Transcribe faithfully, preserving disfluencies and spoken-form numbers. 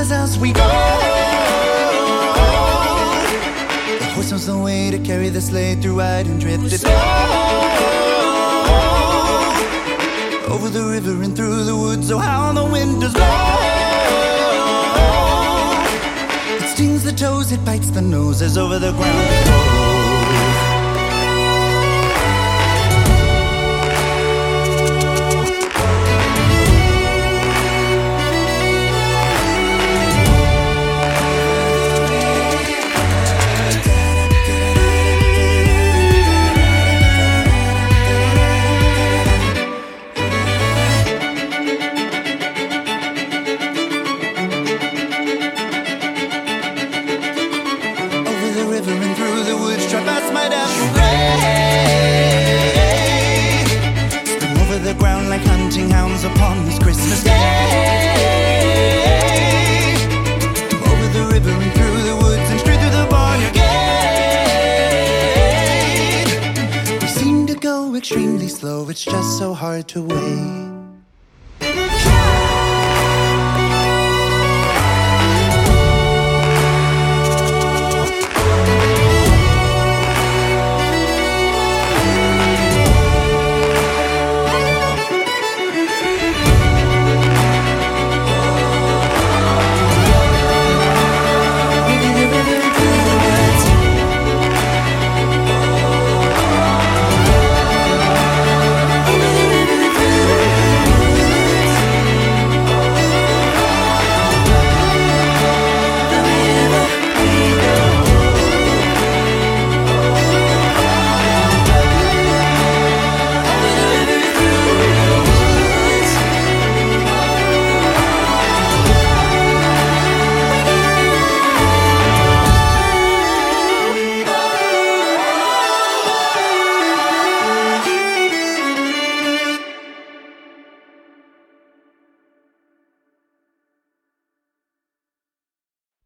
us as we go. The horse knows the way to carry the sleigh through wide and drifted snow. Over the river and through the woods, oh how the wind does blow. It stings the toes, it bites the nose as over the ground it goes. Like hunting hounds upon this Christmas day. Over the river and through the woods and straight through the barnyard gate. We seem to go extremely slow, it's just so hard to wait.